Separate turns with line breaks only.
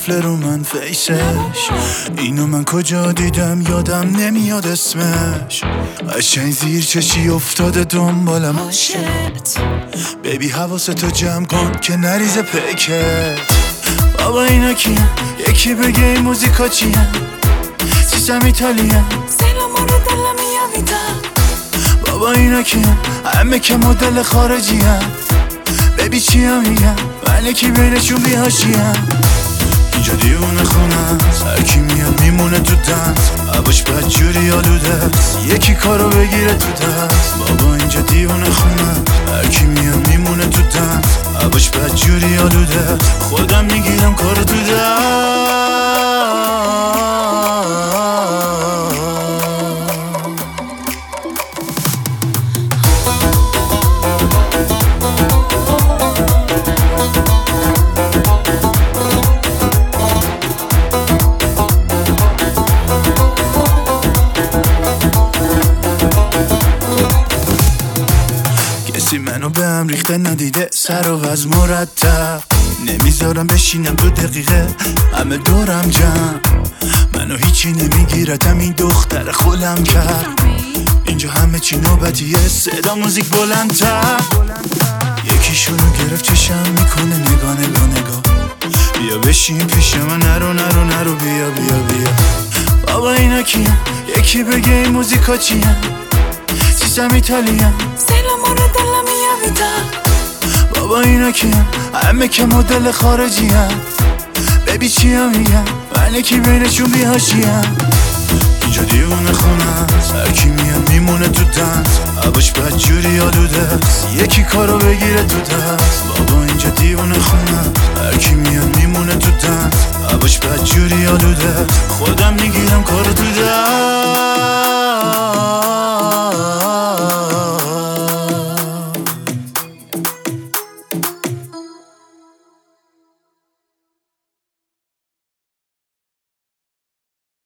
قفل رو من فیسش. اینو من کجا دیدم یادم نمیاد اسمش. قشنگ زیر چشی افتاده دنبالم. بیبی حواستو جمع کن که نریزه پیکت. بابا اینا کیه؟ یکی بگه این موزیکا چیه؟ سیستم ایتالیا بابا اینا کیه؟ همه که مدل خارجی هم. بیبی چی هم میگم؟ من یکی بینشون بیهاشیم. اینجا دیونه خونه است، هرکی میاد میمونه تو دست. عباش بدجوری آلوده است، یکی کارو بگیره تو دست. بابا اینجا دیونه خونه است، هرکی میاد میمونه تو دست. عباش بدجوری آلوده است، خودم میگیرم کارو تو دست. کسی منو به هم ریخته ندیده، سر و وز مرتب نمیذارم بشینم 2 دقیقه، همه دورم جمع. منو هیچی نمیگیرتم، این دختر خولم کرد. اینجا همه چی نوبتیه، صدا موزیک بلندتر. یکیشونو گرفت چشم میکنه نگاه نگاه نگاه. بیا بشین پیش من، نرو نرو نرو، بیا بیا بیا. بابا اینا کیه؟ یکی بگه این موزیکا چیه؟ سیستم ایتالیا بابا اینا کیه؟ همه که مدل خارجی هم. بیبی چی هم میگم؟ من یکی بینشون بیهاشیم. اینجا دیونه خونه است، هرکی میاد میمونه تو دست. عباش بدجوری آلوده است، یکی کارو بگیره تو دست. بابا اینجا دیونه خونه است، هرکی میاد میمونه تو دست. عباش بدجوری آلوده است،